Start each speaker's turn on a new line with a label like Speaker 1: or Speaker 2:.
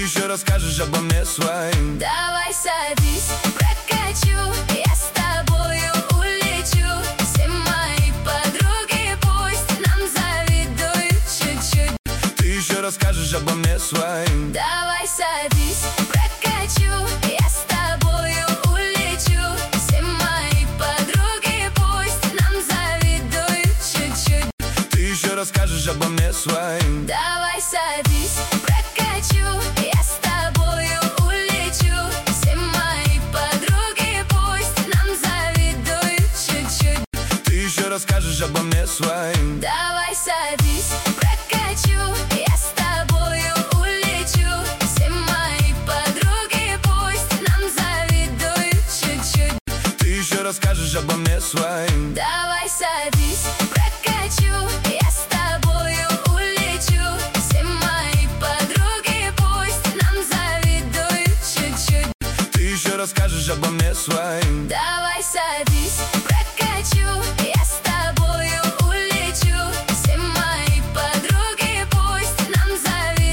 Speaker 1: еще расскажешь обо мне своим.
Speaker 2: Давай садись, прокачу, я с тобою улечу. Все мои подруги пусть нам завидуют чуть-чуть.
Speaker 1: Ты еще расскажешь обо мне своим.
Speaker 2: Давай садись, прокачу, я с тобою улечу. Все мои подруги пусть нам завидуют чуть-чуть.
Speaker 1: Ты еще расскажешь обо мне своим.
Speaker 2: Давай садись, прокачу, я с тобою улечу. Все мои подруги пусть нам завидуют чуть-чуть.
Speaker 1: Ты еще расскажешь обо мне своим.
Speaker 2: Давай садись, прокачу, я с тобою улечу. Все мои подруги пусть нам завидуют чуть-чуть.
Speaker 1: Ты еще расскажешь обо мне своим.
Speaker 2: Давай садись, прокачу, я с тобою улечу. Все мои подруги пусть нам завидуют чуть-чуть.
Speaker 1: Ты еще расскажешь обо мне своим.
Speaker 2: Давай садись.